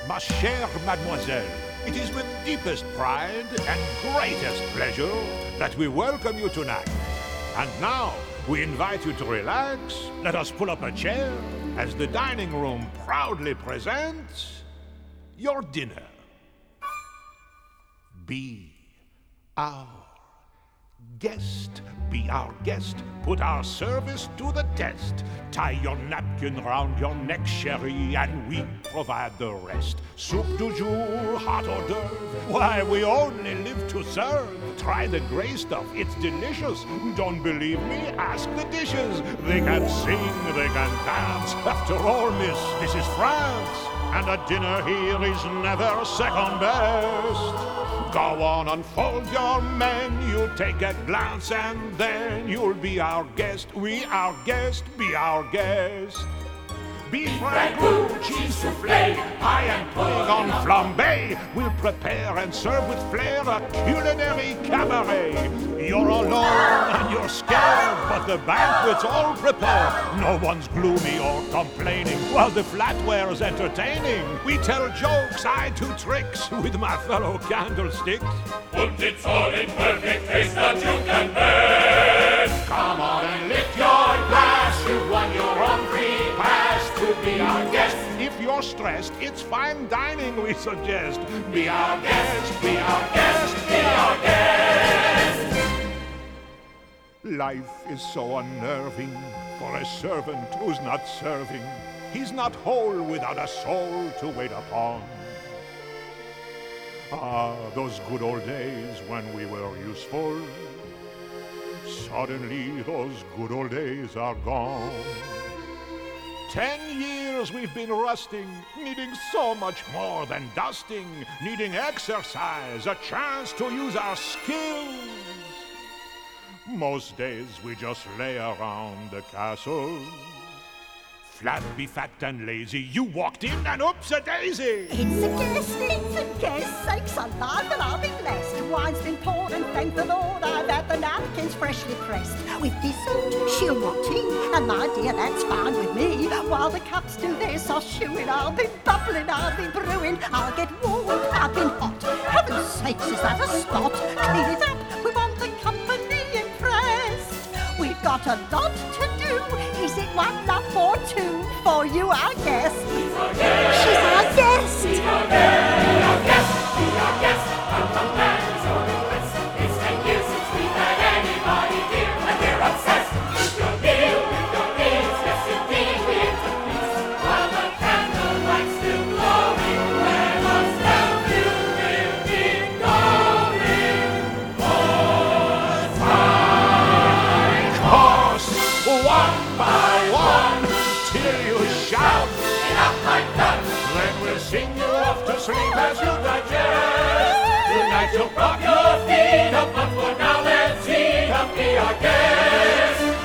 Ma chère mademoiselle, it is with deepest pride and greatest pleasure that we welcome you tonight. And now, we invite you to relax. Let us pull up a chair as the dining room proudly presents your dinner. Be our guest. Be our guest. Put our service to the test. Tie your napkin round your neck, chérie, and we provide the rest. Soup du jour, hot hors d'oeuvre. Why, we only live to serve. Try the gray stuff, it's delicious. Don't believe me? Ask the dishes. They can sing, they can dance. After all, miss, this is France. And a dinner here is never second best. Go on, unfold your menu, take a glance, and then you'll be our guest. We our guest, be our guest. Beef ragout, cheese soufflé, pie and pudding on flambé. We'll prepare and serve with flair a culinary cabaret. You're alone and you're scared, but the banquet's all prepared. No one's gloomy or complaining, while the flatware's entertaining. We tell jokes, I do tricks with my fellow candlesticks. And it's all in perfect taste that you can best. Come on and lift your glass, you've won your own free pass to be our guest. If you're stressed, it's fine dining we suggest. Be our guest, be our guest, be our guest. Life is so unnerving for a servant who's not serving. He's not whole without a soul to wait upon. Ah, those good old days when we were useful. Suddenly those good old days are gone. 10 years we've been rusting, needing so much more than dusting, needing exercise, a chance to use our skills. Most days we just lay around the castle. Flat, be fat and lazy, you walked in and oops-a-daisy. It's a guest, sakes alive and I'll be blessed. Wine's been poured and thank the Lord I've had the napkins freshly pressed. With dessert, she'll want tea, and my dear, that's fine with me. While the cups do their sauce-shoeing, I'll be bubbling, I'll be brewing. I'll get warm, I've been hot. Heaven's sakes, is that a spot? Clean it up, we want the company impressed. We've got a lot to do. Is it one love or two for you, our guest? She's our guest. She's our guest. Be our guest. Be our guest. Be our guest. I'm from Paris or the West. It's 10 years since we've had anybody here, and we're obsessed with your meal, with your meals. Yes, indeed, we interpret. While the candlelight's still glowing, let us help you live it going. Course, one by one, till you shout. Enough like that. Then we'll sing you off to sleep as you digest. Tonight you'll prop your feet up, but for now let's eat up, be our guest.